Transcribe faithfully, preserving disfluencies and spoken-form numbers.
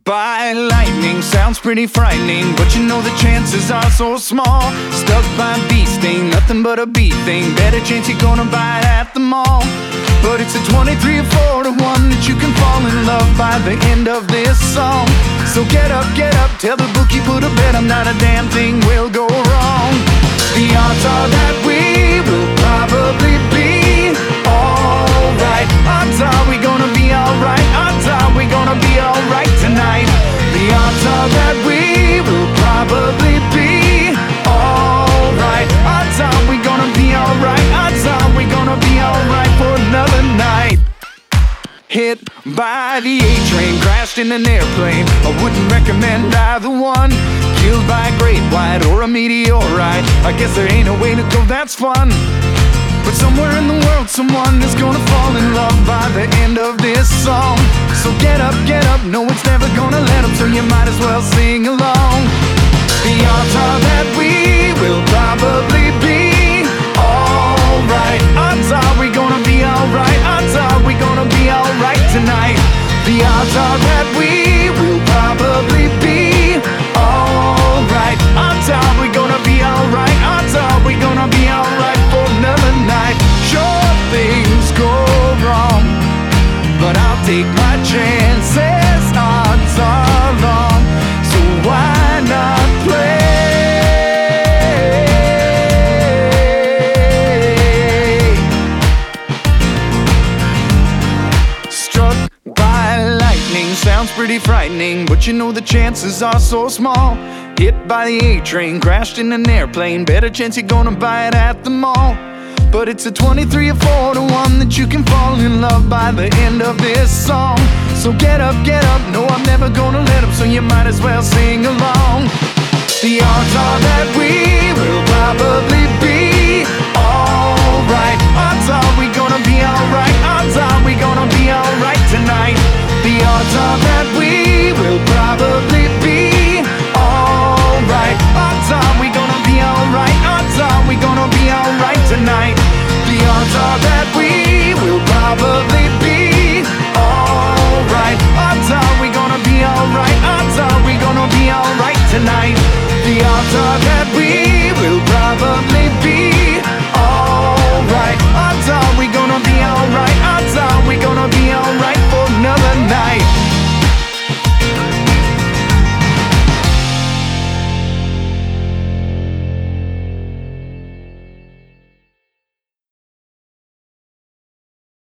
by lightning sounds pretty frightening, but you know the chances are so small. Stuck by a bee sting, nothing but a bee thing. Better chance you're gonna buy it at the mall. But it's a twenty-three or four to one that you can fall in love by the end of this song. So get up, get up, tell the bookie put a bet on, not a damn thing will go wrong. The odds are that we will probably be alright. Odds are we gonna be alright. Odds are we gonna be alright tonight. The odds are that we will probably be alright. Odds are we gonna be alright. Odds are we gonna be alright for another night. Hit by the A-train, crashed in an airplane. I wouldn't recommend either one. Killed by a great white or a meteorite. I guess there ain't a way to go that's fun. But somewhere in the world someone is gonna fall in love by the end of this song. So get up, get up, no it's never gonna let up, so you might as well sing along. The odds are that we will probably be alright. Odds are we gonna be alright. Odds are we gonna be alright tonight. The odds are that we will probably be alright. Odds are we gonna be alright. Odds are we gonna be alright for another night. Sure, things go wrong, but I'll take my chances. Odds are long, so why not play? Struck by lightning sounds pretty frightening, but you know the chances are so small. Hit by the A-train, crashed in an airplane. Better chance you're gonna buy it at the mall. But it's a twenty-three or four to one that you can fall in love by the end of this song. So get up, get up, no I'm never gonna let up, so you might as well sing along. The odds are that we will